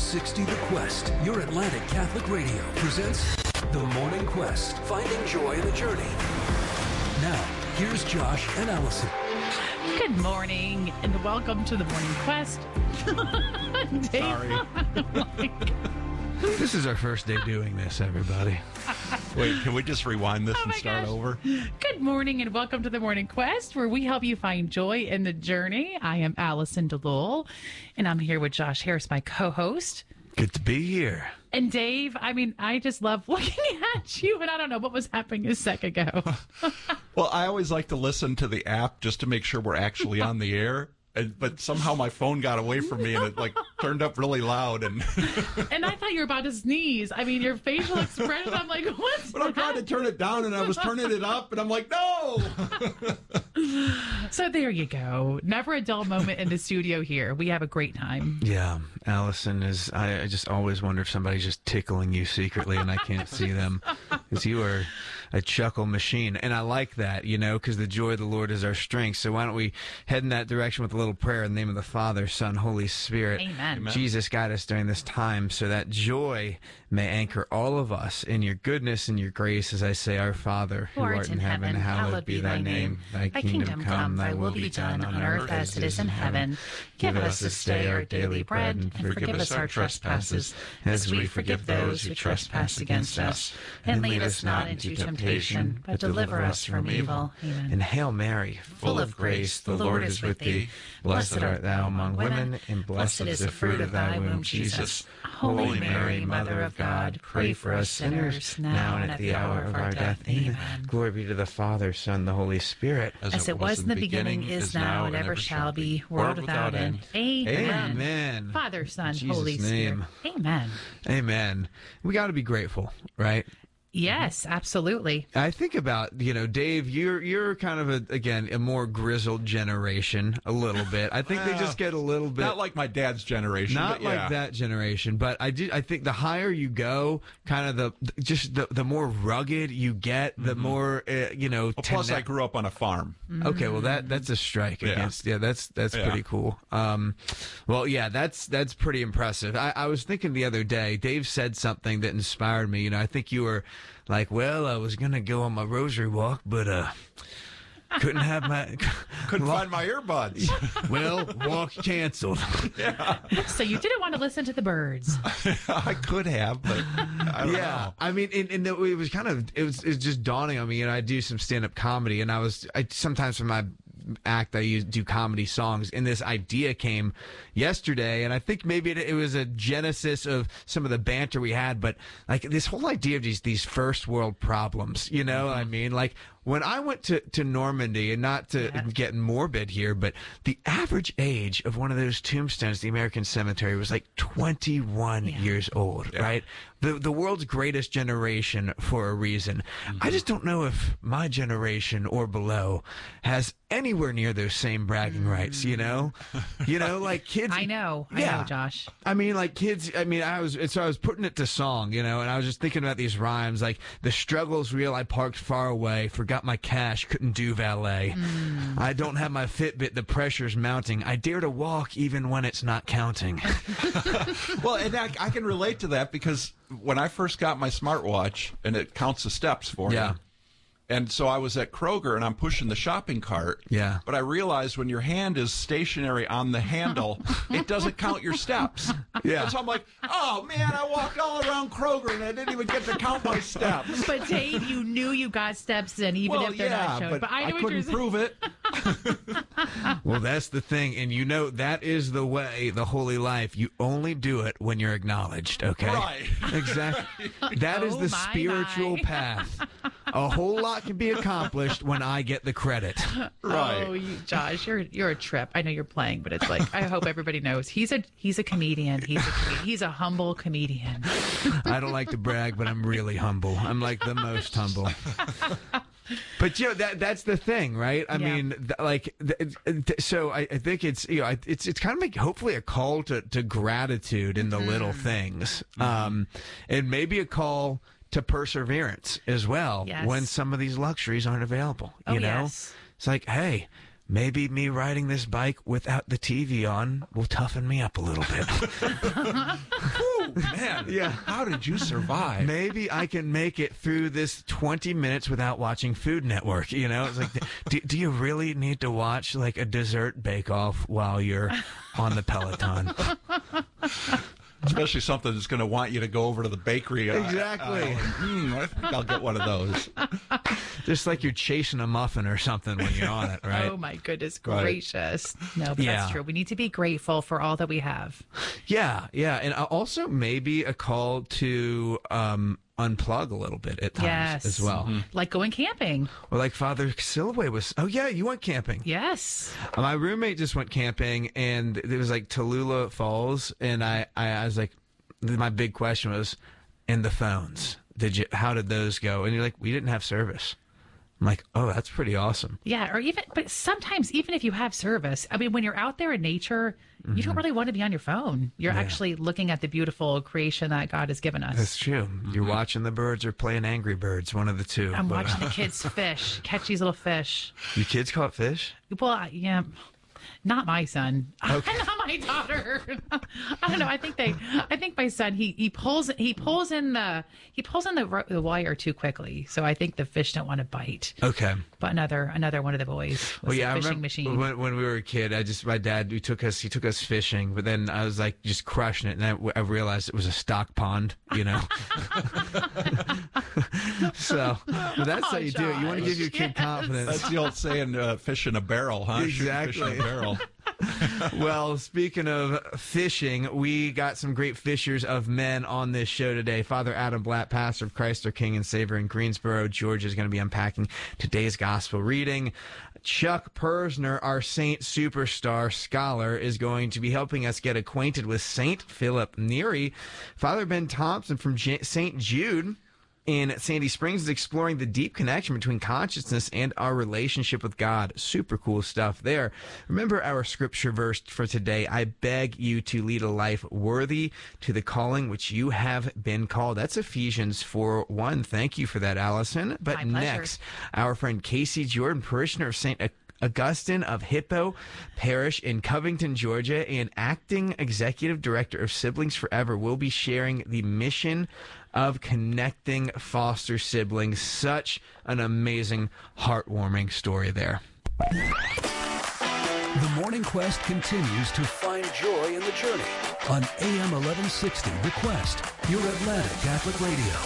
1160 The Quest, your Atlantic Catholic Radio, presents The Morning Quest, finding joy in the journey. Now, here's Josh and Allison. Good morning, and welcome to The Morning Quest. Sorry. This is our first day doing this, everybody. Wait, can we just rewind this and start over? Good morning, and welcome to The Morning Quest, where we help you find joy in the journey. I am Allison DeLull, and I'm here with Josh Harris, my co-host. Good to be here. And Dave, I just love looking at you, and I don't know what was happening a second ago. Well, I always like to listen to the app just to make sure we're actually on the air. But somehow my phone got away from me and it turned up really loud and and I thought you were about to sneeze. Your facial expression, I'm like, what's But I'm trying to turn it down and I was turning it up and I'm like, no. So there you go. Never a dull moment in the studio here. We have a great time. Yeah, Allison is. I just always wonder if somebody's just tickling you secretly and I can't see them, because you are a chuckle machine, and I like that, because the joy of the Lord is our strength. So why don't we head in that direction with a little prayer in the name of the Father, Son, Holy Spirit. Amen. Jesus, guide us during this time so that joy may anchor all of us in your goodness and your grace, as I say, Our Father, who art in heaven, hallowed be thy name. Thy kingdom come, thy will be done on earth as it is in heaven. Give us this day our daily bread, and forgive us our trespasses, as we forgive those who trespass against us. And lead us not into temptation, but deliver us from evil. Amen. And Hail Mary, full of grace, the Lord is with thee. Blessed art thou among women, and blessed is the fruit of thy womb, Jesus. Holy Mary, Mother of God, pray for us sinners, now and at the hour of our death. Amen. Glory be to the Father, Son, the Holy Spirit. As it was in the beginning, is now, and ever shall be, world without end. Amen. Amen. Father, Son, Jesus' Holy name. Spirit. Amen. Amen. We got to be grateful, right? Yes, absolutely. I think about, Dave, you're kind of a more grizzled generation, a little bit. I think they just get a little bit. Not like my dad's generation. Not like that generation, but I think the higher you go, kind of the more rugged you get, the more, Plus, I grew up on a farm. Okay, well that's a strike against. Yeah, that's pretty cool. That's pretty impressive. I was thinking the other day, Dave said something that inspired me. I think you were like, well, I was gonna go on my rosary walk, but couldn't find my earbuds. Well, walk canceled. Yeah. So you didn't want to listen to the birds. I could have, but I don't know. I mean, and it was it was just dawning on me. I do some stand-up comedy, and I sometimes for my act I do comedy songs, and this idea came yesterday, and I think maybe it was a genesis of some of the banter we had, but this whole idea of these first world problems, what I mean? When I went to Normandy, and not to get morbid here, but the average age of one of those tombstones, the American cemetery, was 21 years old, right? The world's greatest generation for a reason. I just don't know if my generation or below has anywhere near those same bragging rights, kids. I know, Josh. I mean, kids, I was putting it to song, and I was just thinking about these rhymes, the struggle's real, I parked far away, forgot my cash, couldn't do valet. I don't have my Fitbit, the pressure's mounting, I dare to walk even when it's not counting. Well, and I can relate to that, because when I first got my smartwatch, and it counts the steps for me. And so I was at Kroger, and I'm pushing the shopping cart. Yeah. But I realized when your hand is stationary on the handle, it doesn't count your steps. Yeah. And so I'm like, oh, man, I walked all around Kroger, and I didn't even get to count my steps. But, Dave, you knew you got steps in, even if they're not shown. But I know couldn't prove it. Well, that's the thing. And that is the way, the holy life. You only do it when you're acknowledged, okay? Right. Exactly. That is the spiritual path. A whole lot can be accomplished when I get the credit. Right. Oh, Josh, you're a trip. I know you're playing, but it's I hope everybody knows he's a comedian. He's a humble comedian. I don't like to brag, but I'm really humble. I'm the most humble. But that's the thing, right? I mean, so I think it's it's kind of hopefully a call to gratitude in the little things, and maybe a call to perseverance as well when some of these luxuries aren't available. You know, it's hey, maybe me riding this bike without the TV on will toughen me up a little bit. Whew, man, Yeah. how did you survive? Maybe I can make it through this 20 minutes without watching Food Network. You know, it's like, do you really need to watch like a dessert bake-off while you're on the Peloton? Especially something that's going to want you to go over to the bakery. Exactly. I think I'll get one of those. Just like you're chasing a muffin or something when you're on it, right? Oh my goodness Right. gracious. No, but Yeah. that's true. We need to be grateful for all that we have. Yeah, yeah. And also maybe a call to unplug a little bit at times Yes. as well. Like going camping. Or like Father Silway was, oh yeah, you went camping. Yes. My roommate just went camping, and it was like Tallulah Falls, and I was like, my big question was, and the phones, how did those go? And you're like, we didn't have service. I'm like, oh, that's pretty awesome. Yeah, but sometimes even if you have service, I mean, when you're out there in nature, you don't really want to be on your phone. You're actually looking at the beautiful creation that God has given us. That's true. You're watching the birds or playing Angry Birds, one of the two. I'm watching the kids fish, catch these little fish. You kids caught fish? Well, yeah, not my son. Not my daughter. I don't know. I think my son he pulls in the wire too quickly. So I think the fish don't want to bite. Okay. But another one of the boys was Well, yeah, a I fishing remember machine. when we were a kid. My dad, he took us fishing, but then I was like just crushing it, and I realized it was a stock pond, you know. So, but that's how you do it. You want to give your kid confidence. That's the old saying, fish in a barrel, huh? Shoot fish in Exactly. a barrel. Well, speaking of fishing, we got some great fishers of men on this show today. Father Adam Blatt, pastor of Christ our King and Savior in Greensboro, Georgia, is going to be unpacking today's gospel reading. Chuck Persner, our Saint Superstar scholar, is going to be helping us get acquainted with Saint Philip Neri. Father Ben Thompson from St. Jude in Sandy Springs is exploring the deep connection between consciousness and our relationship with God. Super cool stuff there. Remember our scripture verse for today. I beg you to lead a life worthy to the calling which you have been called. That's Ephesians 4:1. Thank you for that, Allison. But My pleasure. next, our friend Casey Jordan, parishioner of St. Augustine of Hippo Parish in Covington, Georgia, and acting executive director of Siblings Forever, will be sharing the mission of connecting foster siblings. Such an amazing, heartwarming story there. The Morning Quest continues to find joy in the journey on AM 1160 The Quest, your Atlanta Catholic Radio.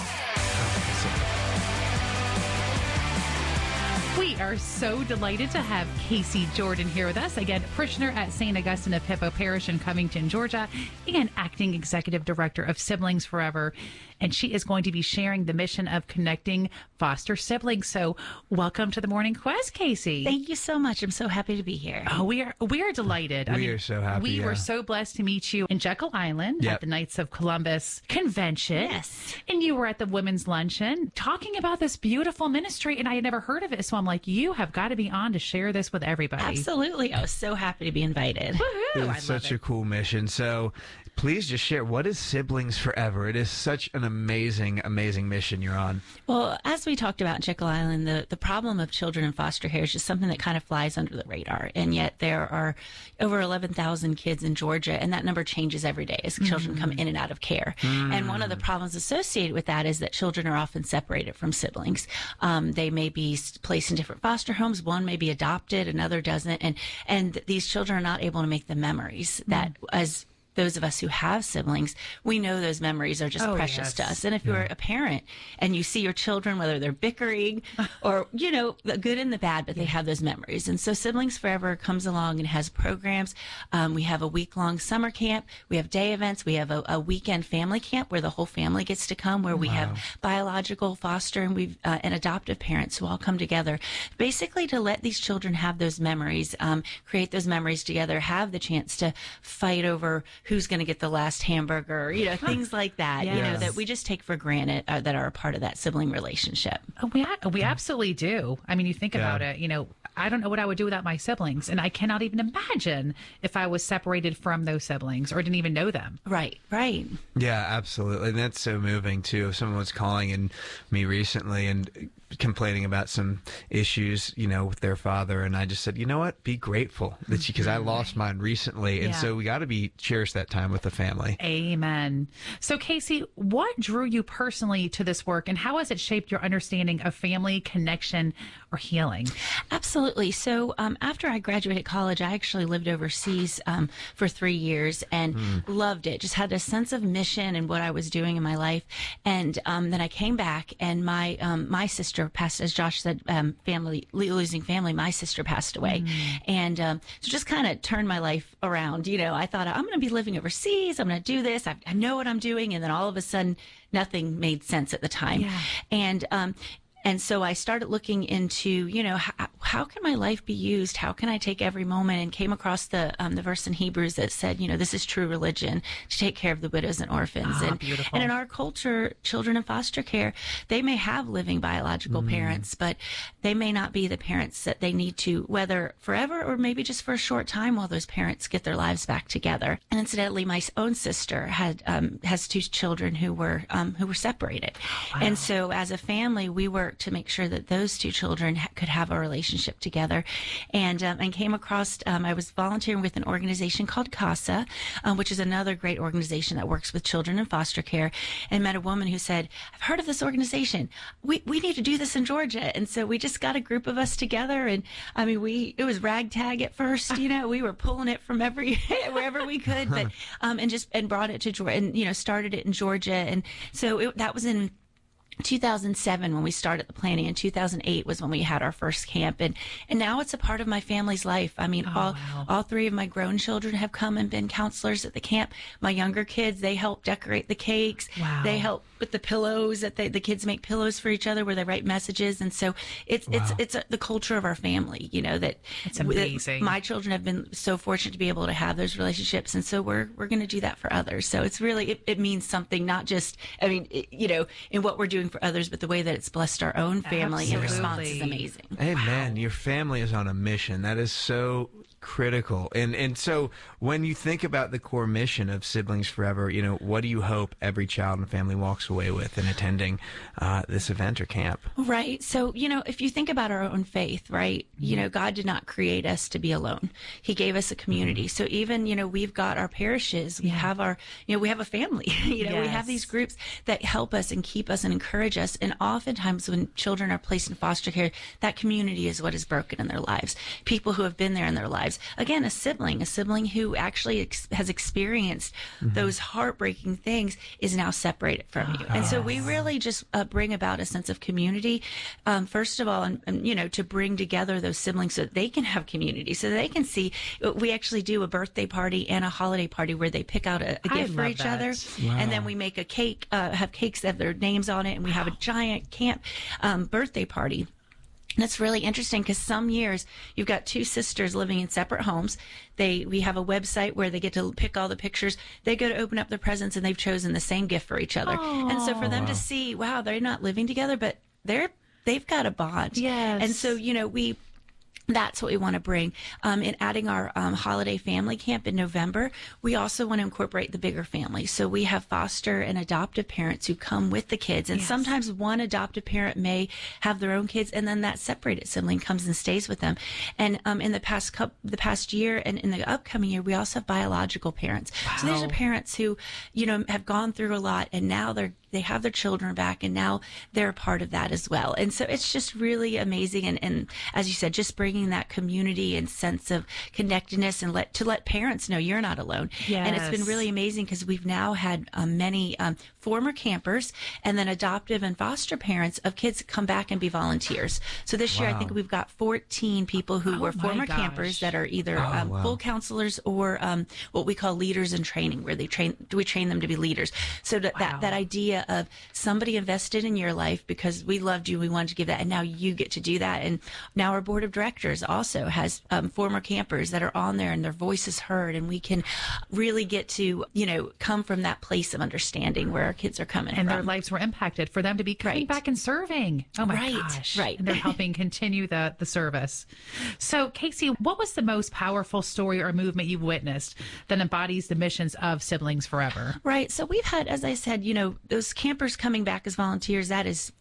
We are so delighted to have Casey Jordan here with us. Again, parishioner at St. Augustine of Hippo Parish in Covington, Georgia, and acting executive director of Siblings Forever. And she is going to be sharing the mission of connecting foster siblings. So welcome to the Morning Quest, Casey. Thank you so much. I'm so happy to be here. Oh, we are delighted. We are so happy, We yeah. were so blessed to meet you in Jekyll Island Yep. at the Knights of Columbus convention. Yes. And you were at the women's luncheon talking about this beautiful ministry, and I had never heard of it. So I'm like, you have got to be on to share this with everybody. Absolutely. I was so happy to be invited. Woohoo! I love It's such it. a cool mission. So please just share, what is Siblings Forever? It is such an amazing, amazing mission you're on. Well, as we talked about in Jekyll Island, the problem of children in foster care is just something that kind of flies under the radar. And yet there are over 11,000 kids in Georgia, and that number changes every day as children come in and out of care. And one of the problems associated with that is that children are often separated from siblings. They may be placed in different foster homes. One may be adopted, another doesn't. And these children are not able to make the memories that as those of us who have siblings, we know those memories are just Oh, precious to yes. us. And if you're a parent and you see your children, whether they're bickering or, you know, the good and the bad, but they have those memories. And so Siblings Forever comes along and has programs. We have a week-long summer camp. We have day events. We have a weekend family camp where the whole family gets to come, where we have biological, foster, and and adoptive parents who all come together, basically to let these children have those memories, create those memories together, have the chance to fight over who's going to get the last hamburger, you know, things like that, you know, Yes. that we just take for granted that are a part of that sibling relationship. Oh, we absolutely do. I mean, you think about it, you know, I don't know what I would do without my siblings. And I cannot even imagine if I was separated from those siblings or didn't even know them. Right, right. Yeah, absolutely. And that's so moving too. Someone was calling in me recently and complaining about some issues, with their father. And I just said, you know what? Be grateful that because I lost mine recently. And so we got to cherish that time with the family. Amen. So Casey, what drew you personally to this work, and how has it shaped your understanding of family, connection, or healing? Absolutely. So after I graduated college, I actually lived overseas for 3 years and loved it. Just had a sense of mission and what I was doing in my life. And then I came back, and my sister passed, as Josh said, losing family. My sister passed away, and so just kind of turned my life around. I thought, I'm going to be living overseas. I'm going to do this. I know what I'm doing, and then all of a sudden, nothing made sense at the time, And so I started looking into, how can my life be used? How can I take every moment? And came across the verse in Hebrews that said, this is true religion, to take care of the widows and orphans. Beautiful. And in our culture, children in foster care, they may have living biological parents, but they may not be the parents that they need to, whether forever or maybe just for a short time while those parents get their lives back together. And incidentally, my own sister has 2 children who were separated. Wow. And so as a family, we worked to make sure that those 2 children could have a relationship together, and came across. I was volunteering with an organization called CASA, which is another great organization that works with children in foster care, and met a woman who said, "I've heard of this organization. We need to do this in Georgia." And so we just got a group of us together, and it was ragtag at first. We were pulling it from wherever we could, but and brought it to Georgia, and started it in Georgia, and so that was in 2007 when we started the planning. In 2008 was when we had our first camp, and now it's a part of my family's life. All 3 of my grown children have come and been counselors at the camp. My younger kids, they help decorate the cakes. Wow. They help with the pillows that the kids make pillows for each other where they write messages, and so it's the culture of our family. That it's amazing. My children have been so fortunate to be able to have those relationships, and so we're going to do that for others. So it's really it means something, not just in what we're doing for others, but the way that it's blessed our own family. And response is amazing. Amen. Wow. Your family is on a mission. That is so critical. And so when you think about the core mission of Siblings Forever, what do you hope every child and family walks away with in attending this event or camp? Right. So, if you think about our own faith, right, God did not create us to be alone. He gave us a community. So even, we've got our parishes, we have we have a family, we have these groups that help us and keep us and encourage us. And oftentimes when children are placed in foster care, that community is what is broken in their lives. People who have been there in their lives. Again, a sibling who actually has experienced those heartbreaking things is now separated from you. And so we really just bring about a sense of community, first of all, and to bring together those siblings so that they can have community, so that they can see. We actually do a birthday party and a holiday party where they pick out a gift for each other. Wow. And then we make a cake, have cakes that have their names on it, and we have a giant camp birthday party. And it's really interesting because some years you've got 2 sisters living in separate homes. We have a website where they get to pick all the pictures. They go to open up their presents, and they've chosen the same gift for each other. Aww. And so for them to see, wow, they're not living together, but they've got a bond. Yes. And so, that's what we want to bring. In adding our holiday family camp in November, we also want to incorporate the bigger family. So we have foster and adoptive parents who come with the kids. And sometimes one adoptive parent may have their own kids, and then that separated sibling comes and stays with them. And in the past year and in the upcoming year, we also have biological parents. Wow. So these are parents who, have gone through a lot, and now they have their children back, and now they're a part of that as well. And so it's just really amazing. And as you said, just bringing that community and sense of connectedness, and let parents know you're not alone. Yes. And it's been really amazing because we've now had many former campers and then adoptive and foster parents of kids come back and be volunteers. So this year, I think we've got 14 people who were former campers that are either full counselors or what we call leaders in training, where we train them to be leaders. So that idea of somebody invested in your life because we loved you, we wanted to give that, and now you get to do that. And now our board of directors also has former campers that are on there, and their voice is heard, and we can really get to come from that place of understanding where our kids are coming from. And their lives were impacted for them to be coming back and serving. Oh my gosh. Right. And they're helping continue the service. So Casey, what was the most powerful story or movement you've witnessed that embodies the missions of Siblings Forever? Right. So we've had, as I said, those campers coming back as volunteers, that is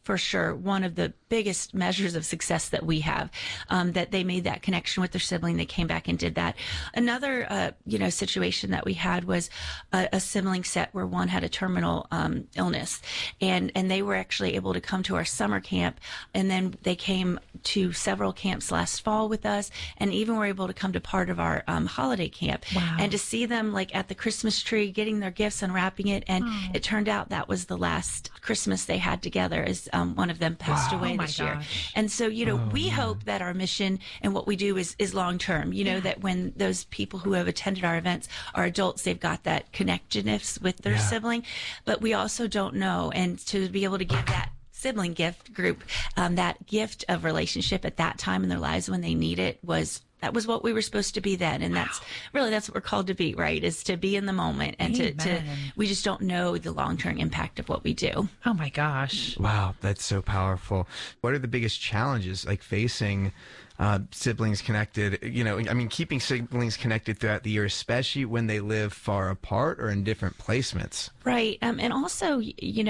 for sure one of the biggest measures of success that we have, that they made that connection with their sibling. They came back and did that. Another, situation that we had was a sibling set where one had a terminal illness, and they were actually able to come to our summer camp, and then they came to several camps last fall with us, and even were able to come to part of our holiday camp. Wow. And to see them like at the Christmas tree, getting their gifts, unwrapping it, and it turned out that was the last Christmas they had together, as one of them passed away this year. And so, we hope that our mission and what we do is long term, that when those people who have attended our events are adults, they've got that connectedness with their sibling. But we also don't know. And to be able to give that sibling gift group, that gift of relationship at that time in their lives when they need it, that was what we were supposed to be then. And that's what we're called to be, right? Is to be in the moment, and to we just don't know the long-term impact of what we do. Oh my gosh. Wow, that's so powerful. What are the biggest challenges facing siblings connected, keeping siblings connected throughout the year, especially when they live far apart or in different placements? Right. And also,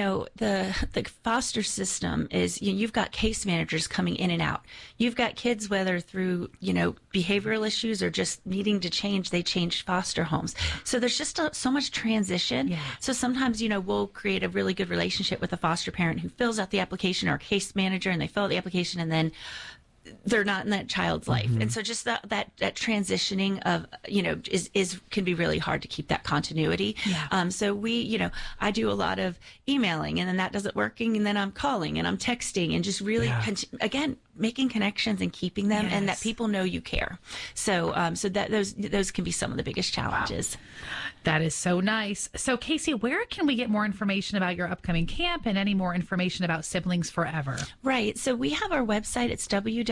the foster system is, you've got case managers coming in and out. You've got kids, whether through, behavioral issues or just needing to change, they change foster homes. So there's just so much transition. Yeah. So sometimes, we'll create a really good relationship with a foster parent who fills out the application, or a case manager, and they fill out the application, and then they're not in that child's life. And so just that transitioning of, can be really hard to keep that continuity. Yeah. So I do a lot of emailing, and then that doesn't working, and then I'm calling and I'm texting, and just really, again, making connections and keeping them, and that people know you care. So, that those can be some of the biggest challenges. Wow. That is so nice. So, Casey, where can we get more information about your upcoming camp and any more information about Siblings Forever? Right. So we have our website. It's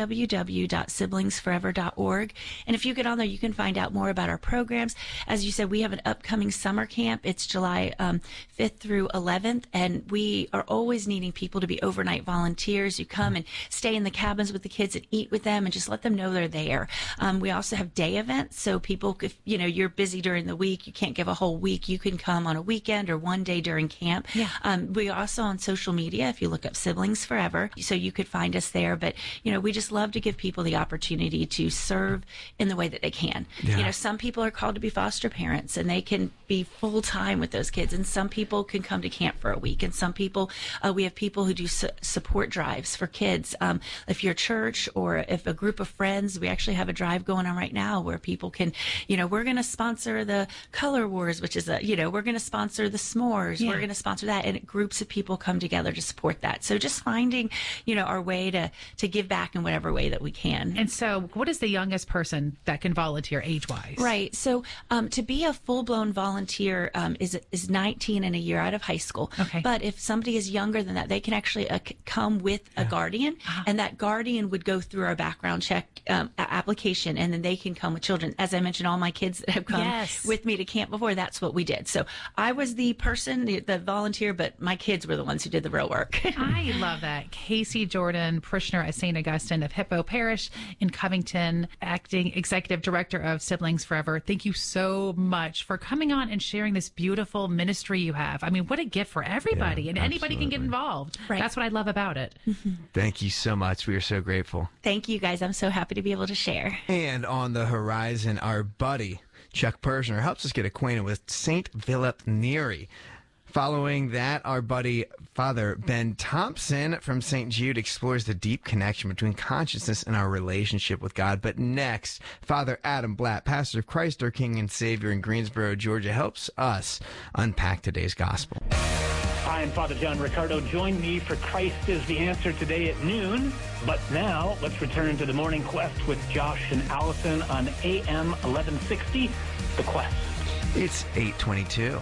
www.siblingsforever.org. And if you get on there, you can find out more about our programs. As you said, we have an upcoming summer camp. It's July 5th through 11th. And we are always needing people to be overnight volunteers. You come and stay in the cabins with the kids and eat with them and just let them know they're there. We also have day events. So people, if you're busy during the week, you can't give a whole week, you can come on a weekend or one day during camp. Yeah. We are also on social media, if you look up Siblings Forever, so you could find us there. But, we just love to give people the opportunity to serve in the way that they can. Yeah. Some people are called to be foster parents, and they can be full time with those kids. And some people can come to camp for a week. And some people, we have people who do support drives for kids. If you're a church or if a group of friends, we actually have a drive going on right now where people can, we're going to sponsor the Color Wars, which is we're going to sponsor the s'mores. Yeah. We're going to sponsor that. And groups of people come together to support that. So just finding, our way to give back in whatever way that we can. And so what is the youngest person that can volunteer age-wise? Right. So to be a full-blown volunteer is 19 and a year out of high school. Okay. But if somebody is younger than that, they can actually come with a guardian, and that guardian would go through our background check application, and then they can come with children. As I mentioned, all my kids that have come with me to camp before, that's what we did. So I was the person, the volunteer, but my kids were the ones who did the real work. I love that. Casey Jordan, parishioner at St. Augustine of Hippo Parish in Covington, acting executive director of Siblings Forever. Thank you so much for coming on and sharing this beautiful ministry you have. I mean, what a gift for everybody, and anybody can get involved. Right. That's what I love about it. Mm-hmm. Thank you so much. We are so grateful. Thank you, guys. I'm so happy to be able to share. And on the horizon, our buddy Chuck Pershner helps us get acquainted with St. Philip Neri. Following that, our buddy Father Ben Thompson from St. Jude explores the deep connection between consciousness and our relationship with God. But next, Father Adam Blatt, pastor of Christ our King and Savior in Greensboro, Georgia, helps us unpack today's gospel. Hi, I'm Father John Ricardo. Join me for Christ is the Answer today at noon. But now, let's return to the Morning Quest with Josh and Allison on AM 1160, The Quest. It's 8:22.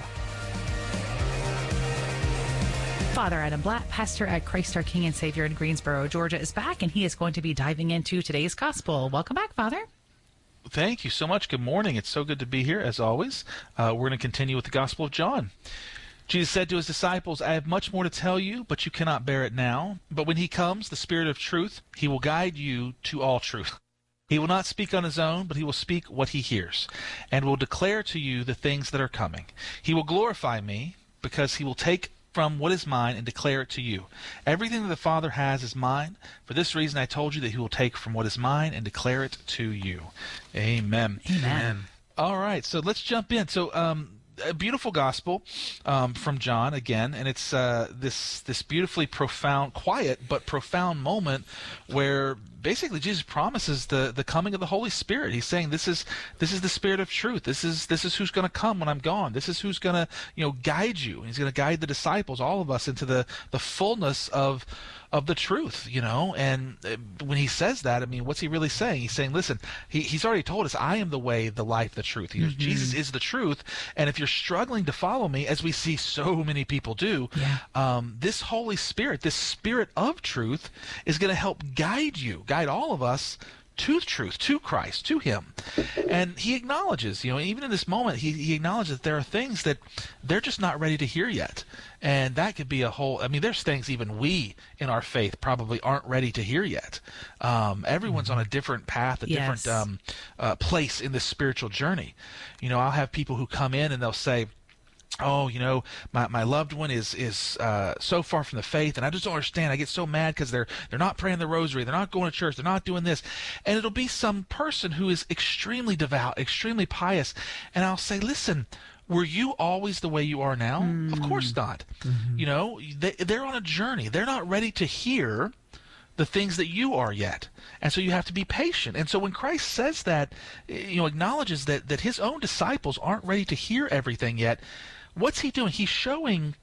Father Adam Blatt, pastor at Christ our King and Savior in Greensboro, Georgia, is back, and he is going to be diving into today's gospel. Welcome back, Father. Thank you so much. Good morning. It's so good to be here, as always. We're going to continue with the Gospel of John. Jesus said to his disciples, I have much more to tell you, but you cannot bear it now. But when he comes, the Spirit of truth, he will guide you to all truth. He will not speak on his own, but he will speak what he hears, and will declare to you the things that are coming. He will glorify me, because he will take from what is mine and declare it to you. Everything that the Father has is mine. For this reason I told you that he will take from what is mine and declare it to you. Amen. Amen. All right, so let's jump in. So a beautiful gospel from John again, and it's this beautifully profound, quiet but profound moment where basically Jesus promises the coming of the Holy Spirit. He's saying this is the Spirit of truth. This is who's going to come when I'm gone. This is who's going to guide you. He's going to guide the disciples, all of us, into the fullness of the truth, and when he says that, I mean, what's he really saying? He's saying, listen, he's already told us, I am the way, the life, the truth. He goes, Jesus is the truth, and if you're struggling to follow me, as we see so many people do, this Holy Spirit, this Spirit of truth, is going to help guide all of us to truth, to Christ, to him. And he acknowledges, even in this moment, he acknowledges that there are things that they're just not ready to hear yet. And that could be there's things even we in our faith probably aren't ready to hear yet. Everyone's on a different path, a different place in this spiritual journey. I'll have people who come in and they'll say, oh, my loved one is so far from the faith, and I just don't understand. I get so mad because they're not praying the rosary, they're not going to church, they're not doing this. And it'll be some person who is extremely devout, extremely pious, and I'll say, listen, were you always the way you are now? Of course not. They're on a journey. They're not ready to hear the things that you are yet. And so you have to be patient. And so when Christ says that, acknowledges that his own disciples aren't ready to hear everything yet, what's he doing? He's showing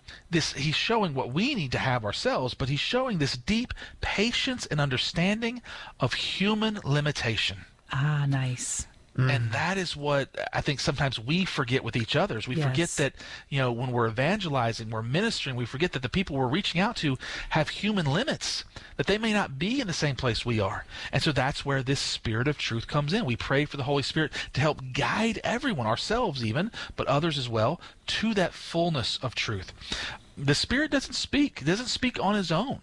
what we need to have ourselves, but he's showing this deep patience and understanding of human limitation. Ah, nice. And that is what I think sometimes we forget with each other. We forget that, when we're evangelizing, we're ministering, we forget that the people we're reaching out to have human limits, that they may not be in the same place we are. And so that's where this Spirit of truth comes in. We pray for the Holy Spirit to help guide everyone, ourselves even, but others as well, to that fullness of truth. The Spirit doesn't speak on his own.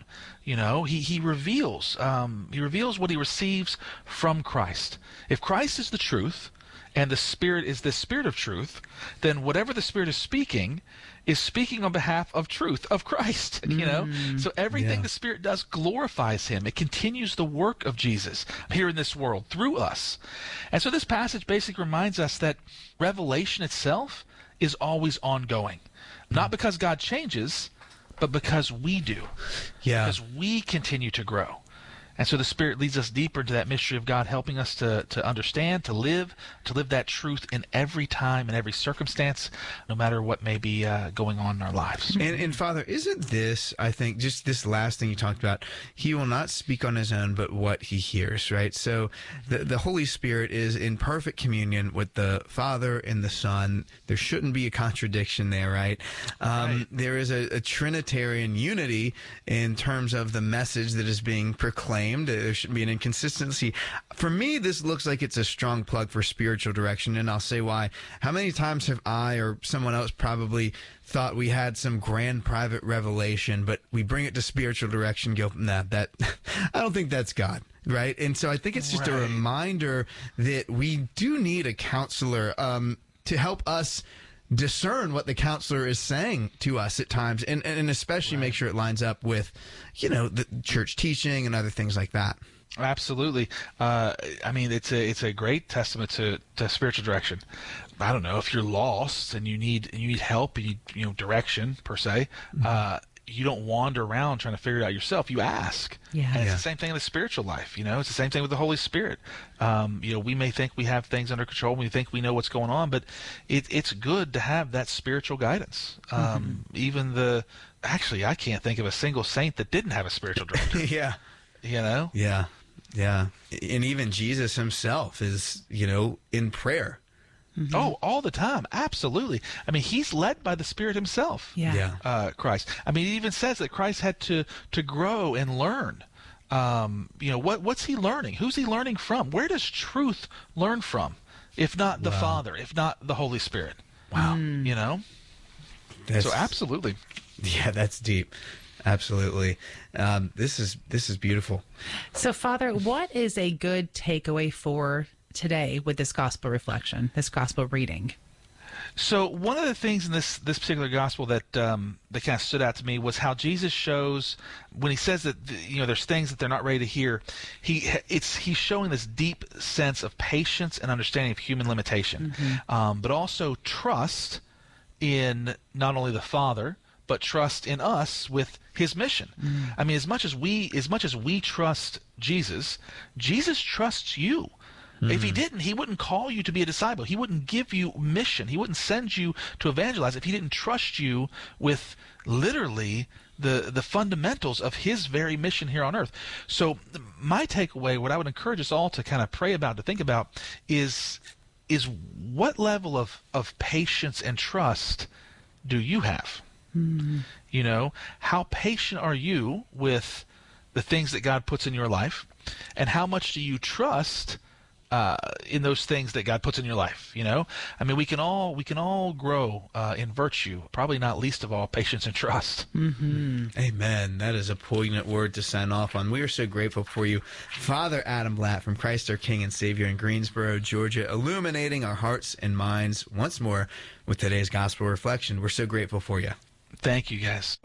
He reveals what he receives from Christ. If Christ is the truth and the Spirit is the Spirit of truth, then whatever the Spirit is speaking on behalf of truth, of Christ, So everything the Spirit does glorifies him. It continues the work of Jesus here in this world through us. And so this passage basically reminds us that revelation itself is always ongoing. Not because God changes, but because we do. Yeah. Because we continue to grow. And so the Spirit leads us deeper into that mystery of God, helping us to understand, to live that truth in every time and every circumstance, no matter what may be going on in our lives. And Father, isn't this, I think, just this last thing you talked about, he will not speak on his own, but what he hears, right? So the Holy Spirit is in perfect communion with the Father and the Son. There shouldn't be a contradiction there, right? Right. There is a Trinitarian unity in terms of the message that is being proclaimed. There shouldn't be an inconsistency. For me, this looks like it's a strong plug for spiritual direction, and I'll say why. How many times have I or someone else probably thought we had some grand private revelation, but we bring it to spiritual direction, go, nah, that I don't think that's God, right? And so I think it's just a reminder that we do need a counselor to help us discern what the counselor is saying to us at times, and especially make sure it lines up with, the church teaching and other things like that. Absolutely. It's a great testament to spiritual direction. I don't know if you're lost and you need help, you need direction per se. You don't wander around trying to figure it out yourself. You ask. Yeah. And it's the same thing in the spiritual life. It's the same thing with the Holy Spirit. We may think we have things under control. We think we know what's going on, but it's good to have that spiritual guidance. Actually, I can't think of a single saint that didn't have a spiritual director. Yeah. Yeah. And even Jesus himself is, in prayer. Mm-hmm. Oh, all the time. Absolutely. I mean, he's led by the Spirit himself. Yeah. Christ. I mean, it even says that Christ had to grow and learn. What's he learning? Who's he learning from? Where does truth learn from? If not the Father, if not the Holy Spirit. Wow. So absolutely. Yeah, that's deep. Absolutely. This is beautiful. So, Father, what is a good takeaway for today with this gospel reflection, this gospel reading? So one of the things in this particular gospel that that kind of stood out to me was how Jesus shows when he says that there's things that they're not ready to hear. He's showing this deep sense of patience and understanding of human limitation, but also trust in not only the Father but trust in us with His mission. I mean, as much as we trust Jesus, Jesus trusts you. If He didn't, He wouldn't call you to be a disciple. He wouldn't give you mission. He wouldn't send you to evangelize if He didn't trust you with literally the fundamentals of His very mission here on earth. So my takeaway, what I would encourage us all to kind of pray about, to think about, is what level of patience and trust do you have? How patient are you with the things that God puts in your life, and how much do you trust in those things that God puts in your life? I mean, we can all grow in virtue, probably not least of all patience and trust. Amen. That is a poignant word to sign off on. We are so grateful for you, Father Adam Blatt from Christ our King and Savior in Greensboro, Georgia, illuminating our hearts and minds once more with today's gospel reflection. We're so grateful for you. Thank you, guys.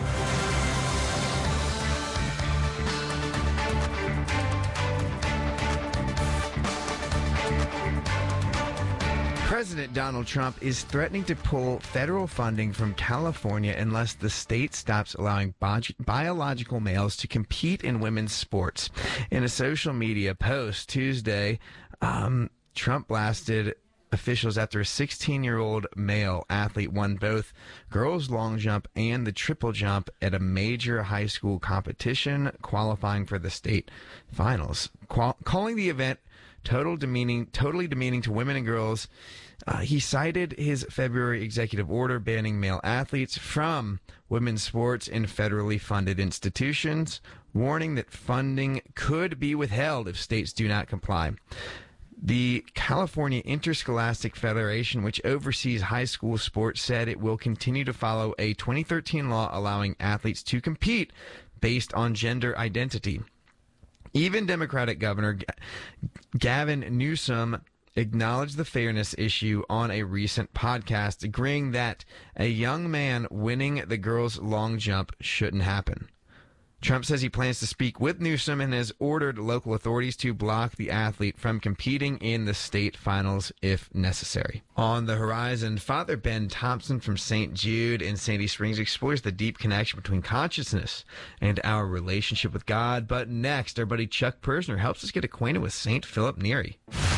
President Donald Trump is threatening to pull federal funding from California unless the state stops allowing biological males to compete in women's sports. In a social media post Tuesday, Trump blasted officials after a 16-year-old male athlete won both girls' long jump and the triple jump at a major high school competition, qualifying for the state finals. Calling the event totally demeaning to women and girls, he cited his February executive order banning male athletes from women's sports in federally funded institutions, warning that funding could be withheld if states do not comply. The California Interscholastic Federation, which oversees high school sports, said it will continue to follow a 2013 law allowing athletes to compete based on gender identity. Even Democratic Governor Gavin Newsom acknowledged the fairness issue on a recent podcast, agreeing that a young man winning the girls' long jump shouldn't happen. Trump says he plans to speak with Newsom and has ordered local authorities to block the athlete from competing in the state finals if necessary. On the horizon, Father Ben Thompson from St. Jude in Sandy Springs explores the deep connection between consciousness and our relationship with God. But next, our buddy Chuck Persner helps us get acquainted with St. Philip Neri.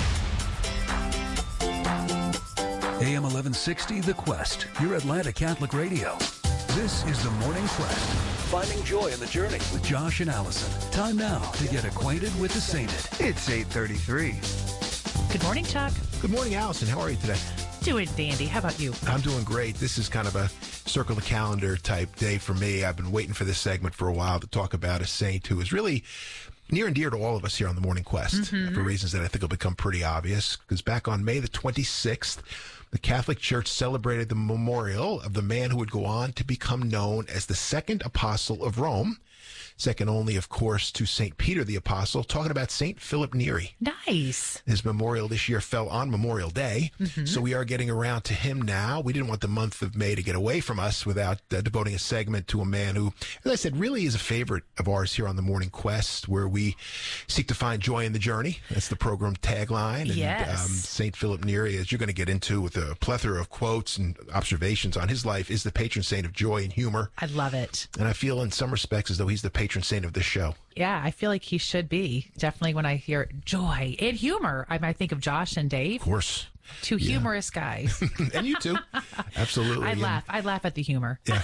AM 1160, The Quest, your Atlanta Catholic Radio. This is the Morning Quest, finding joy in the journey with Josh and Allison. Time now to get acquainted with the sainted. It's 8:33. Good morning, Chuck. Good morning, Allison. How are you today? Doing dandy. How about you? I'm doing great. This is kind of a circle the calendar type day for me. I've been waiting for this segment for a while to talk about a saint who is really near and dear to all of us here on the Morning Quest for reasons that I think will become pretty obvious. Because back on May the 26th, the Catholic Church celebrated the memorial of the man who would go on to become known as the second apostle of Rome, second only, of course, to St. Peter the Apostle, talking about St. Philip Neri. Nice. His memorial this year fell on Memorial Day, so we are getting around to him now. We didn't want the month of May to get away from us without devoting a segment to a man who, as I said, really is a favorite of ours here on the Morning Quest, where we seek to find joy in the journey. That's the program tagline. And Yes. St. Philip Neri, as you're going to get into with a plethora of quotes and observations on his life, is the patron saint of joy and humor. I love it. And I feel in some respects as though he's the patron saint of this show. Yeah, I feel like he should be. Definitely when I hear joy and humor, I might think of Josh and Dave. Of course. Two humorous guys. And you too. Absolutely. I laugh. I laugh at the humor. Yeah.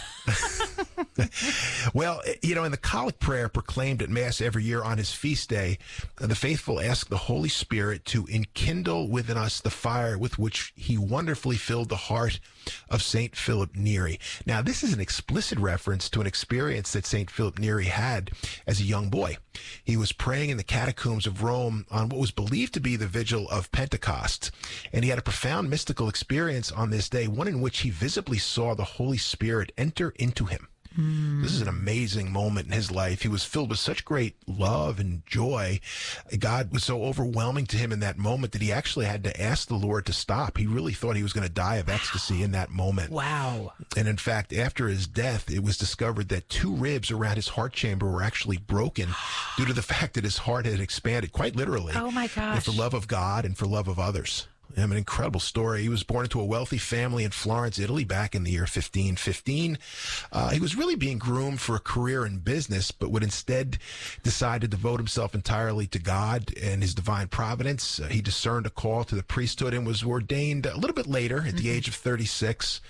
Well, in the collect prayer proclaimed at Mass every year on his feast day, the faithful ask the Holy Spirit to enkindle within us the fire with which he wonderfully filled the heart of St. Philip Neri. Now, this is an explicit reference to an experience that St. Philip Neri had as a young boy. He was praying in the catacombs of Rome on what was believed to be the vigil of Pentecost, and he had a profound mystical experience on this day, one in which he visibly saw the Holy Spirit enter into him. This is an amazing moment in his life. He was filled with such great love and joy. God was so overwhelming to him in that moment that he actually had to ask the Lord to stop. He really thought he was going to die of ecstasy in that moment. Wow. And in fact, after his death, it was discovered that 2 ribs around his heart chamber were actually broken due to the fact that his heart had expanded, quite literally. Oh, my gosh. For love of God and for love of others. An incredible story. He was born into a wealthy family in Florence, Italy, back in the year 1515. He was really being groomed for a career in business, but would instead decide to devote himself entirely to God and his divine providence. He discerned a call to the priesthood and was ordained a little bit later at the age of 36.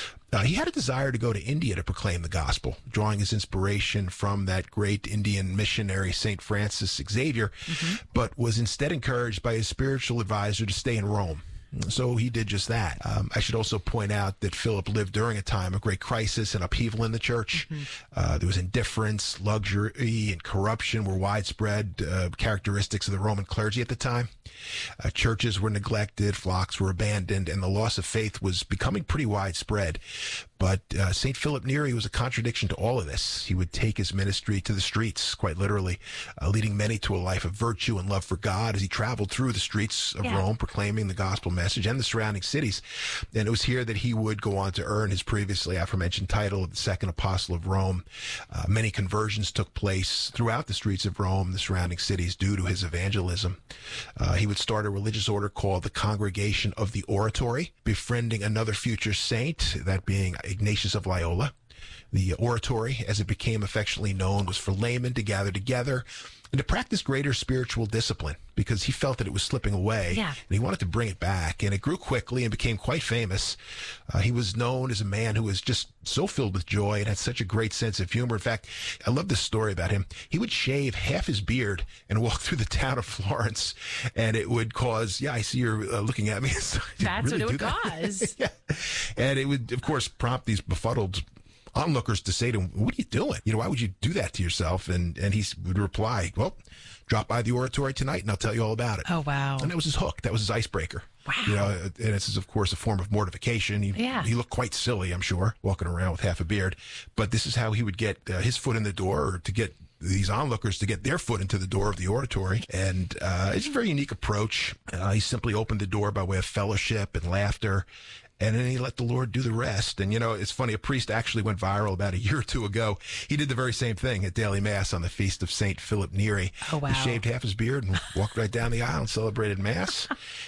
He had a desire to go to India to proclaim the gospel, drawing his inspiration from that great Indian missionary, St. Francis Xavier, but was instead encouraged by his spiritual advisor to stay in Rome. So he did just that. I should also point out that Philip lived during a time of great crisis and upheaval in the church. There was indifference, luxury, and corruption were widespread characteristics of the Roman clergy at the time. Churches were neglected, flocks were abandoned, and the loss of faith was becoming pretty widespread. But St. Philip Neri was a contradiction to all of this. He would take his ministry to the streets, quite literally, leading many to a life of virtue and love for God as he traveled through the streets of Rome, proclaiming the gospel message and the surrounding cities. And it was here that he would go on to earn his previously aforementioned title of the Second Apostle of Rome. Many conversions took place throughout the streets of Rome, the surrounding cities, due to his evangelism. He would start a religious order called the Congregation of the Oratory, befriending another future saint, that being Ignatius of Loyola. The oratory, as it became affectionately known, was for laymen to gather together and to practice greater spiritual discipline because he felt that it was slipping away. And he wanted to bring it back. And it grew quickly and became quite famous. He was known as a man who was just so filled with joy and had such a great sense of humor. In fact, I love this story about him. He would shave half his beard and walk through the town of Florence, and it would cause, I see you're looking at me. That's what it would cause. And it would, of course, prompt these befuddled onlookers to say to him, what are you doing? Why would you do that to yourself? And he would reply, well, drop by the oratory tonight and I'll tell you all about it. Oh, wow. And that was his hook. That was his icebreaker. Wow. And this is, of course, a form of mortification. He looked quite silly, I'm sure, walking around with half a beard. But this is how he would get his foot in the door, or to get these onlookers to get their foot into the door of the oratory. And it's a very unique approach. He simply opened the door by way of fellowship and laughter. And then he let the Lord do the rest. And, it's funny, a priest actually went viral about a year or two ago. He did the very same thing at daily mass on the feast of St. Philip Neri. Oh, wow. He shaved half his beard and walked right down the aisle and celebrated mass.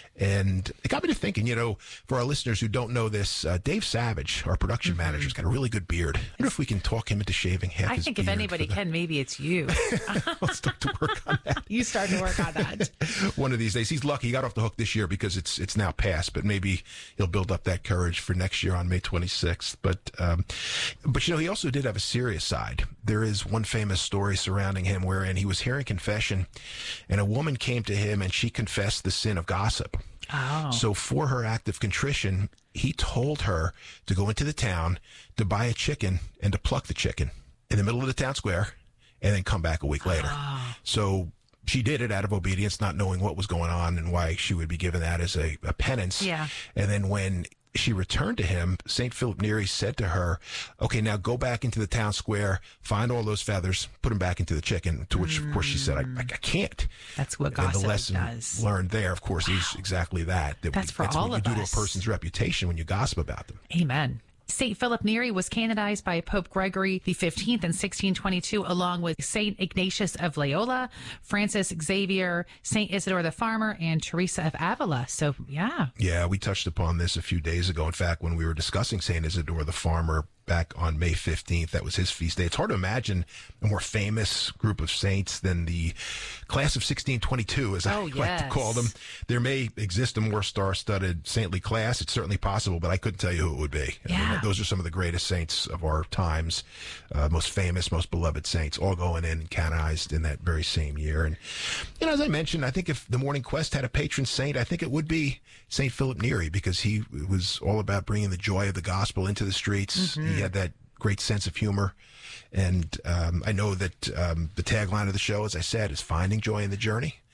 And it got me to thinking, for our listeners who don't know this, Dave Savage, our production manager, has got a really good beard. I wonder if we can talk him into shaving half his beard. I think if anybody can, maybe it's you. I'll start to work on that. You start to work on that. One of these days. He's lucky. He got off the hook this year because it's now past, but maybe he'll build up that courage for next year on May 26th. But he also did have a serious side. There is one famous story surrounding him wherein he was hearing confession, and a woman came to him and she confessed the sin of gossip. Oh. So for her act of contrition, he told her to go into the town to buy a chicken and to pluck the chicken in the middle of the town square and then come back a week later. Oh. So she did it out of obedience, not knowing what was going on and why she would be given that as a penance. Yeah. And then when she returned to him, St. Philip Neri said to her, okay, now go back into the town square, find all those feathers, put them back into the chicken, to which, of course, she said, I can't. That's what gossip does. And the lesson learned there, of course, is exactly that. That's for all of us. That's what you do to a person's reputation when you gossip about them. Amen. St. Philip Neri was canonized by Pope Gregory XV in 1622, along with St. Ignatius of Loyola, Francis Xavier, St. Isidore the Farmer, and Teresa of Avila. So, yeah. Yeah, we touched upon this a few days ago. In fact, when we were discussing St. Isidore the Farmer back on May 15th, that was his feast day. It's hard to imagine a more famous group of saints than the class of 1622, as I like to call them. There may exist a more star-studded saintly class. It's certainly possible, but I couldn't tell you who it would be. Yeah. I mean, those are some of the greatest saints of our times, most famous, most beloved saints, all going in and canonized in that very same year. And, as I mentioned, I think if the Morning Quest had a patron saint, I think it would be St. Philip Neri, because he was all about bringing the joy of the gospel into the streets. He had that great sense of humor. And I know that the tagline of the show, as I said, is finding joy in the journey.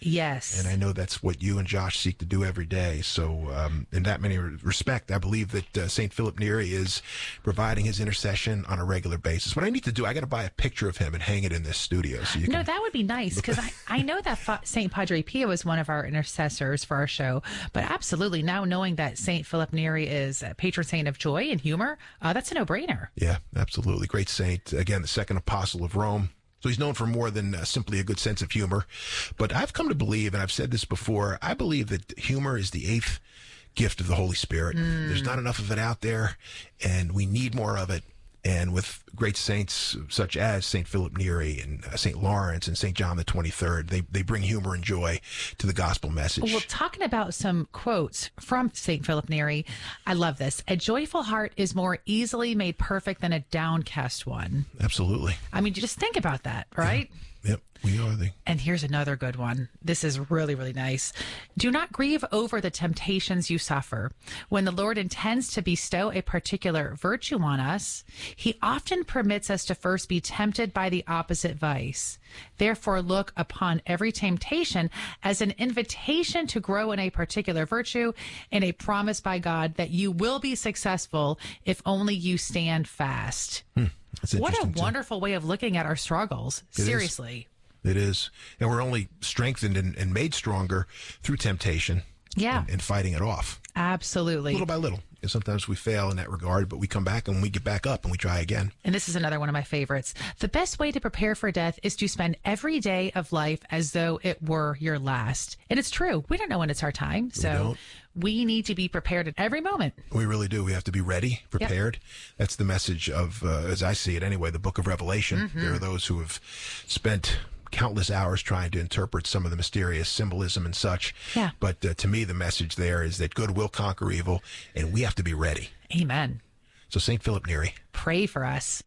Yes. And I know that's what you and Josh seek to do every day. So in that many respect, I believe that St. Philip Neri is providing his intercession on a regular basis. What I need to do, I got to buy a picture of him and hang it in this studio. So you No, can... that would be nice, because I know that St. Padre Pio is one of our intercessors for our show. But absolutely, now knowing that St. Philip Neri is a patron saint of joy and humor, that's a no-brainer. Yeah, absolutely. Great saint. Again, the second apostle of Rome. So he's known for more than simply a good sense of humor. But I've come to believe, and I've said this before, I believe that humor is the 8th gift of the Holy Spirit. There's not enough of it out there, and we need more of it. And with great saints such as St. Philip Neri and St. Lawrence and St. John the 23rd, they bring humor and joy to the gospel message. Well, talking about some quotes from St. Philip Neri, I love this. A joyful heart is more easily made perfect than a downcast one. Absolutely. I mean, just think about that, right? Yep, we are the... And here's another good one. This is really, really nice. Do not grieve over the temptations you suffer. When the Lord intends to bestow a particular virtue on us, he often permits us to first be tempted by the opposite vice. Therefore, look upon every temptation as an invitation to grow in a particular virtue and a promise by God that you will be successful if only you stand fast. That's What a interesting, too. wonderful way of looking at our struggles. Seriously. It is. And we're only strengthened and made stronger through temptation. Yeah. And fighting it off. Absolutely. Little by little. And sometimes we fail in that regard, but we come back and we get back up and we try again. And this is another one of my favorites. The best way to prepare for death is to spend every day of life as though it were your last. And it's true. We don't know when it's our time. So we need to be prepared at every moment. We really do. We have to be ready, prepared. Yep. That's the message of, as I see it anyway, the book of Revelation. There are those who have spent countless hours trying to interpret some of the mysterious symbolism and such. Yeah. But to me, the message there is that good will conquer evil, and we have to be ready. Amen. So St. Philip Neri. Pray for us.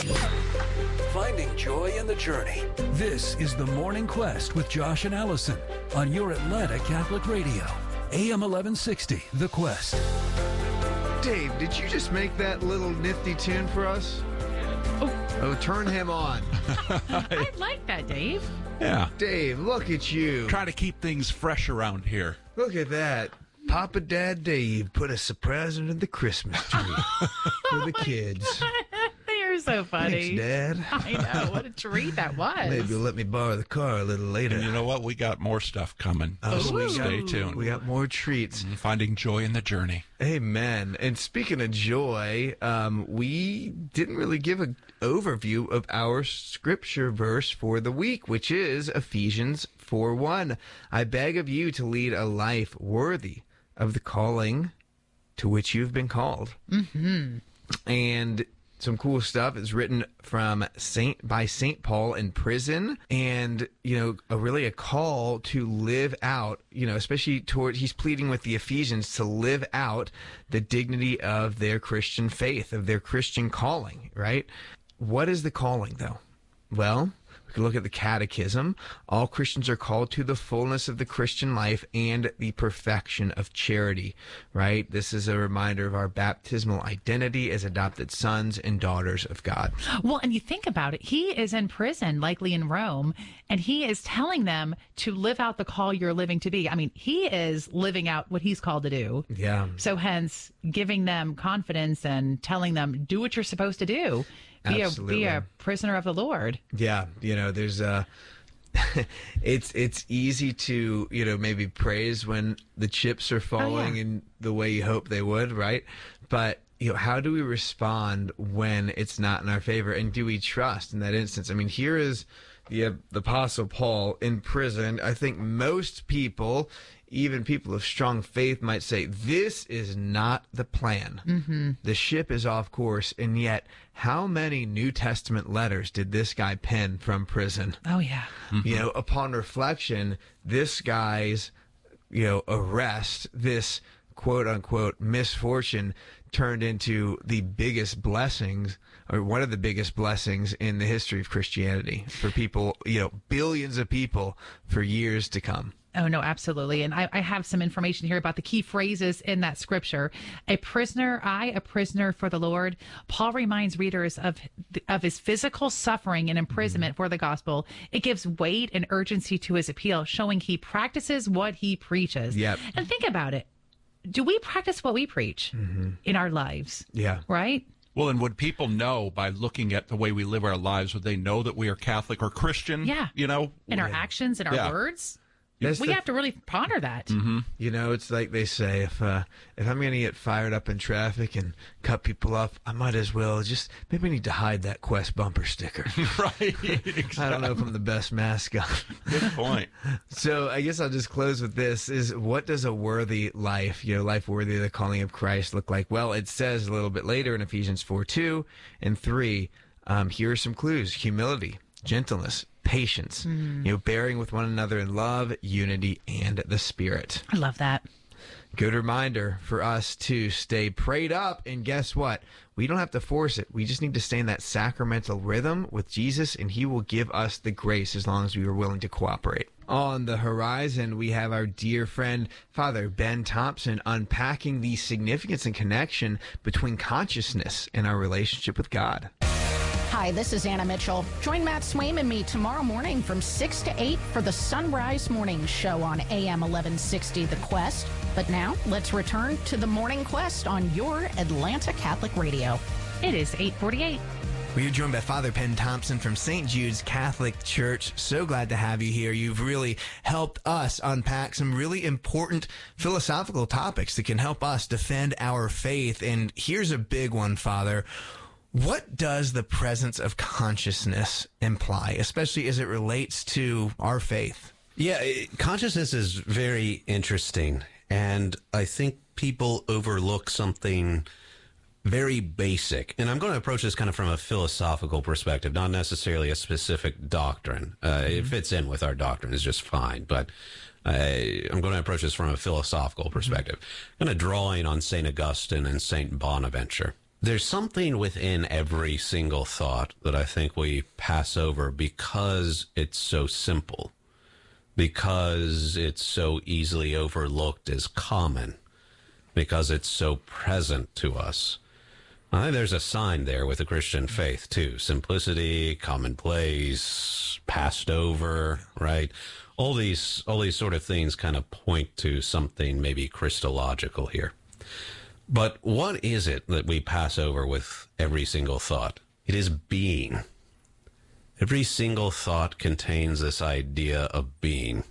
Finding joy in the journey. This is The Morning Quest with Josh and Allison on your Atlanta Catholic Radio. AM 1160, The Quest. Dave, did you just make that little nifty tune for us? Oh, turn him on. I like that, Dave. Yeah. Dave, look at you. Try to keep things fresh around here. Look at that. Papa Dad Dave put a surprise under the Christmas tree for the kids. You're so funny. Thanks, Dad. I know. What a treat that was. Maybe you'll let me borrow the car a little later. And you know what? We got more stuff coming. So stay tuned. We got more treats. Finding joy in the journey. Amen. And speaking of joy, we didn't really give an overview of our scripture verse for the week, which is Ephesians 4:1. I beg of you to lead a life worthy of the calling to which you've been called. And some cool stuff is written by St. Paul in prison, and really a call to live out, especially he's pleading with the Ephesians to live out the dignity of their Christian faith, of their Christian calling, right? What is the calling, though? Well, we can look at the Catechism. All Christians are called to the fullness of the Christian life and the perfection of charity, right? This is a reminder of our baptismal identity as adopted sons and daughters of God. Well, and you think about it, he is in prison, likely in Rome, and he is telling them to live out the call you're living to be. I mean, he is living out what he's called to do. Yeah. So hence, giving them confidence and telling them, do what you're supposed to do. Be a prisoner of the Lord. Yeah, there's it's easy to maybe praise when the chips are falling in the way you hope they would, right? But how do we respond when it's not in our favor, and do we trust in that instance? I mean, here is the Apostle Paul in prison. I think most people, even people of strong faith, might say this is not the plan. The ship is off course, and yet how many New Testament letters did this guy pen from prison? Oh, yeah. Upon reflection, this guy's, arrest, this quote-unquote misfortune turned into the biggest blessings, or one of the biggest blessings in the history of Christianity for people, billions of people for years to come. Oh, no, absolutely. And I have some information here about the key phrases in that scripture. A prisoner for the Lord. Paul reminds readers of his physical suffering and imprisonment for the gospel. It gives weight and urgency to his appeal, showing he practices what he preaches. Yep. And think about it. Do we practice what we preach in our lives? Yeah. Right? Well, and would people know by looking at the way we live our lives, would they know that we are Catholic or Christian? Yeah. You know? In our actions, in our words? We have to really ponder that. You know, it's like they say, if I'm going to get fired up in traffic and cut people off, I might as well just maybe I need to hide that Quest bumper sticker. Right. Exactly. I don't know if I'm the best mascot. Good point. So I guess I'll just close with this: is what does a worthy life, life worthy of the calling of Christ, look like? Well, it says a little bit later in Ephesians 4:2 and 3. Here are some clues: humility, gentleness, patience, bearing with one another in love, unity, and the Spirit. I love that. Good reminder for us to stay prayed up. And guess what? We don't have to force it. We just need to stay in that sacramental rhythm with Jesus, and he will give us the grace as long as we are willing to cooperate. On the horizon, we have our dear friend, Father Ben Thompson, unpacking the significance and connection between consciousness and our relationship with God. Hi, this is Anna Mitchell. Join Matt Swaim and me tomorrow morning from 6 to 8 for the Sunrise Morning Show on AM 1160 The Quest. But now, let's return to the Morning Quest on your Atlanta Catholic Radio. It is 8:48. We are joined by Father Ben Thompson from St. Jude's Catholic Church. So glad to have you here. You've really helped us unpack some really important philosophical topics that can help us defend our faith. And here's a big one, Father. What does the presence of consciousness imply, especially as it relates to our faith? Yeah, consciousness is very interesting, and I think people overlook something very basic. And I'm going to approach this kind of from a philosophical perspective, not necessarily a specific doctrine. It fits in with our doctrine, is just fine, but I'm going to approach this from a philosophical perspective. Kind of drawing on St. Augustine and St. Bonaventure. There's something within every single thought that I think we pass over because it's so simple, because it's so easily overlooked as common, because it's so present to us. I think there's a sign there with the Christian faith, too. Simplicity, commonplace, passed over, right? All these sort of things kind of point to something maybe Christological here. But what is it that we pass over with every single thought? It is being. Every single thought contains this idea of being.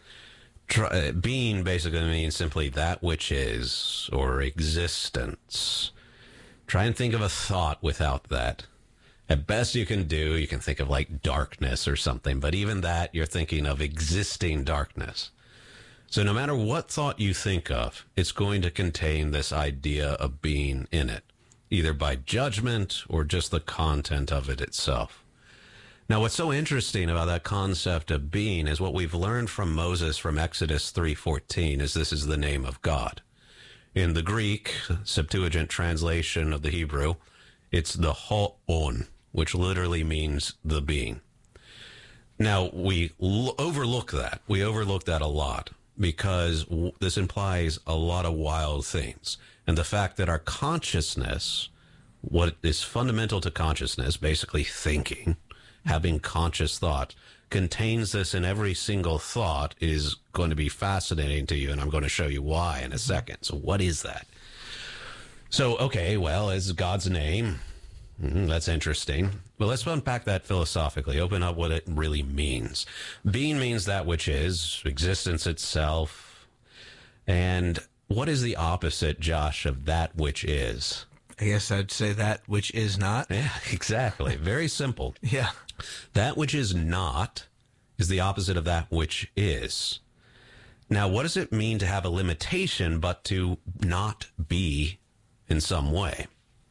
Being basically means simply that which is, or existence. Try and think of a thought without that. At best you can think of like darkness or something, but even that, you're thinking of existing darkness. So no matter what thought you think of, it's going to contain this idea of being in it, either by judgment or just the content of it itself. Now, what's so interesting about that concept of being is what we've learned from Moses from Exodus 3:14 is this is the name of God. In the Greek, Septuagint translation of the Hebrew, it's the ho'on, which literally means the being. Now, we overlook that. We overlook that a lot, because this implies a lot of wild things. And the fact that our consciousness, what is fundamental to consciousness, basically thinking, having conscious thought, contains this in every single thought is going to be fascinating to you, and I'm going to show you why in a second. So what is that? So, okay, well, it's God's name. That's interesting. Well, let's unpack that philosophically, open up what it really means. Being means that which is, existence itself. And what is the opposite, Josh, of that which is? I guess I'd say that which is not. Yeah, exactly. Very simple. Yeah. That which is not is the opposite of that which is. Now, what does it mean to have a limitation but to not be in some way?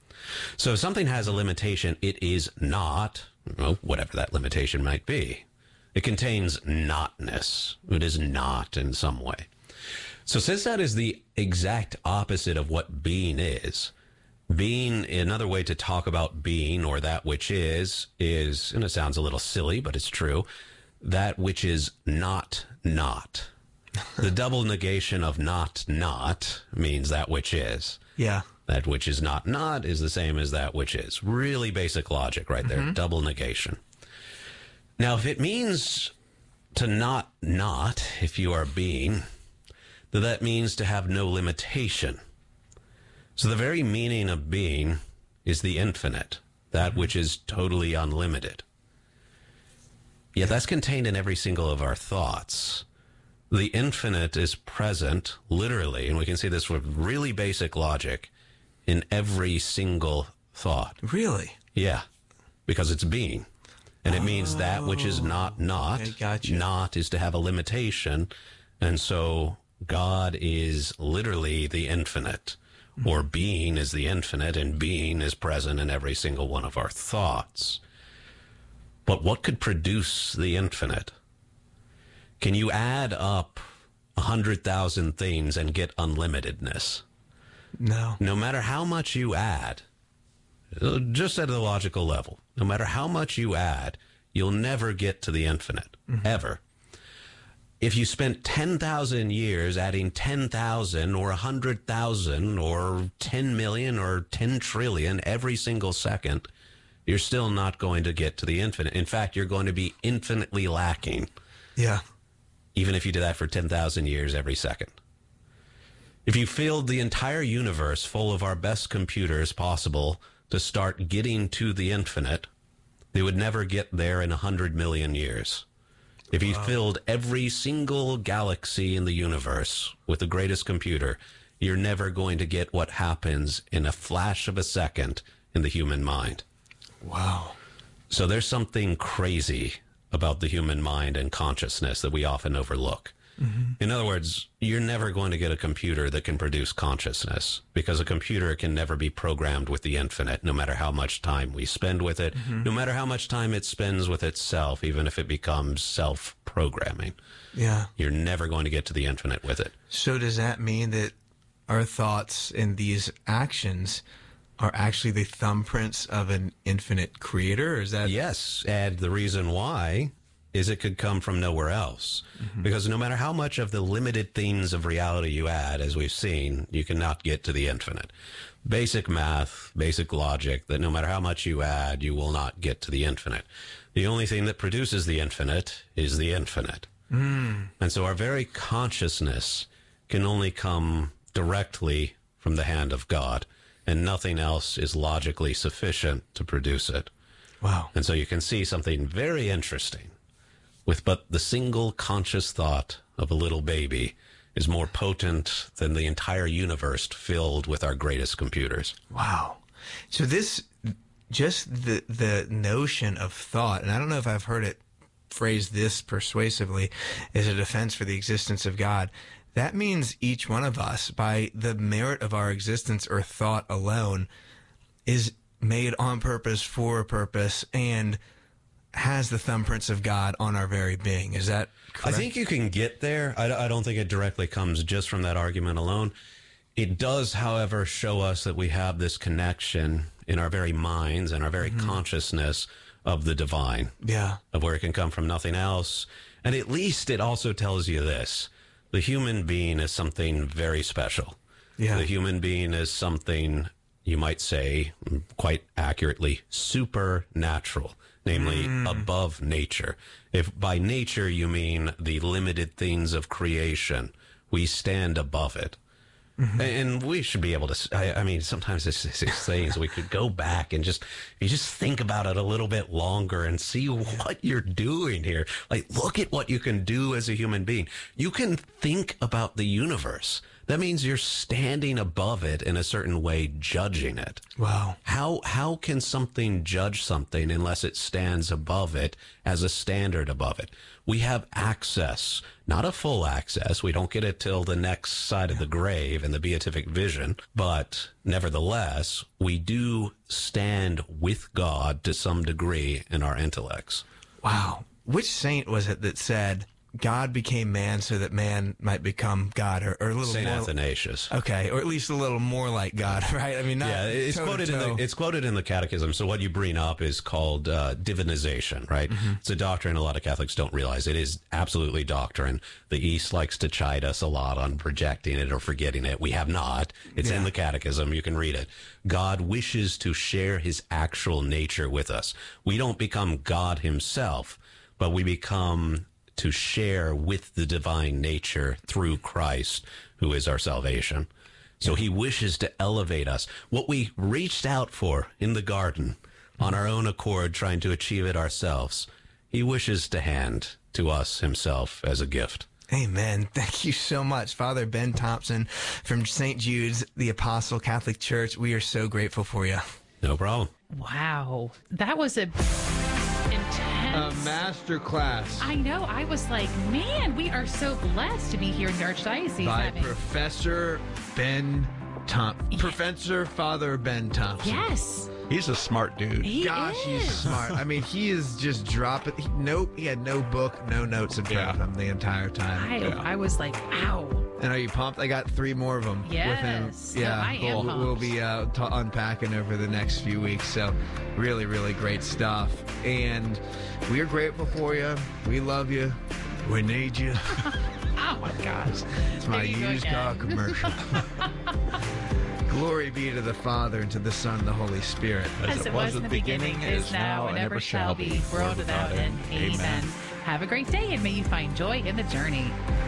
So if something has a limitation, it is not, well, whatever that limitation might be. It contains notness. It is not in some way. So since that is the exact opposite of what being is, being, another way to talk about being or that which is, and it sounds a little silly, but it's true, that which is not. The double negation of not means that which is. Yeah. That which is not is the same as that which is. Really basic logic right there. Double negation. Now, if it means to not, if you are being, then that means to have no limitation. So the very meaning of being is the infinite, that which is totally unlimited. Yet that's contained in every single of our thoughts. The infinite is present, literally, and we can see this with really basic logic, in every single thought. Really? Yeah, because it's being. And it means that which is not. Okay, gotcha. Not is to have a limitation. And so God is literally the infinite, or being is the infinite, and being is present in every single one of our thoughts. But what could produce the infinite? Can you add up 100,000 things and get unlimitedness? No. No matter how much you add, just at a logical level, no matter how much you add, you'll never get to the infinite, ever. If you spent 10,000 years adding 10,000 or 100,000 or 10 million or 10 trillion every single second, you're still not going to get to the infinite. In fact, you're going to be infinitely lacking. Yeah. Even if you did that for 10,000 years every second. If you filled the entire universe full of our best computers possible to start getting to the infinite, they would never get there in 100 million years. If you filled every single galaxy in the universe with the greatest computer, you're never going to get what happens in a flash of a second in the human mind. Wow. So there's something crazy about the human mind and consciousness that we often overlook. In other words, you're never going to get a computer that can produce consciousness, because a computer can never be programmed with the infinite, no matter how much time we spend with it, no matter how much time it spends with itself, even if it becomes self-programming. Yeah. You're never going to get to the infinite with it. So does that mean that our thoughts and these actions are actually the thumbprints of an infinite creator? Or is that... Yes, and the reason why is it could come from nowhere else. Because no matter how much of the limited things of reality you add, as we've seen, you cannot get to the infinite. Basic math, basic logic, that no matter how much you add, you will not get to the infinite. The only thing that produces the infinite is the infinite. And so our very consciousness can only come directly from the hand of God, and nothing else is logically sufficient to produce it. Wow. And so you can see something very interesting. With but the single conscious thought of a little baby is more potent than the entire universe filled with our greatest computers. Wow. So this, just the notion of thought, and I don't know if I've heard it phrased this persuasively, is a defense for the existence of God. That means each one of us, by the merit of our existence or thought alone, is made on purpose for a purpose and has the thumbprints of God on our very being. Is that correct? I think you can get there. I don't think it directly comes just from that argument alone. It does, however, show us that we have this connection in our very minds and our very consciousness of the divine. Yeah. Of where it can come from, nothing else. And at least it also tells you this. The human being is something very special. Yeah. The human being is something, you might say, quite accurately, supernatural. Namely, above nature. If by nature you mean the limited things of creation, we stand above it. And we should be able to, I mean, sometimes it's things we could go back and you just think about it a little bit longer and see what you're doing here. Like, look at what you can do as a human being. You can think about the universe. That means you're standing above it in a certain way, judging it. Wow. How can something judge something unless it stands above it as a standard above it? We have access, not a full access. We don't get it till the next side of the grave in the beatific vision. But nevertheless, we do stand with God to some degree in our intellects. Wow. Which saint was it that said, God became man so that man might become God, or a little Saint more. Athanasius. Okay, or at least a little more like God, right? I mean, not It's quoted in the Catechism. So what you bring up is called divinization, right? Mm-hmm. It's a doctrine a lot of Catholics don't realize. It is absolutely doctrine. The East likes to chide us a lot on projecting it or forgetting it. We have not. It's in the Catechism. You can read it. God wishes to share his actual nature with us. We don't become God himself, but we become to share with the divine nature through Christ, who is our salvation. So he wishes to elevate us. What we reached out for in the garden on our own accord, trying to achieve it ourselves, he wishes to hand to us himself as a gift. Amen. Thank you so much, Father Ben Thompson from St. Jude's, the Apostle Catholic Church. We are so grateful for you. No problem. Wow. That was a intense master class. I know. I was like, man, we are so blessed to be here in the Archdiocese. By Professor Ben Thompson. Yeah. Professor Father Ben Thompson. Yes. He's a smart dude. Gosh, he's smart. I mean, he is just dropping. He had no book, no notes in front of him the entire time. I was like, ow. And are you pumped? I got 3 more of them with him. Yes. Yeah, No, I am pumped. We'll be unpacking over the next few weeks. So, really, really great stuff. And we are grateful for you. We love you. We need you. Oh my gosh. It's my There you go used again. car commercial. Glory be to the Father, and to the Son, and the Holy Spirit. As it was in the beginning, is now, and ever shall be, world without end. Amen. Have a great day, and may you find joy in the journey.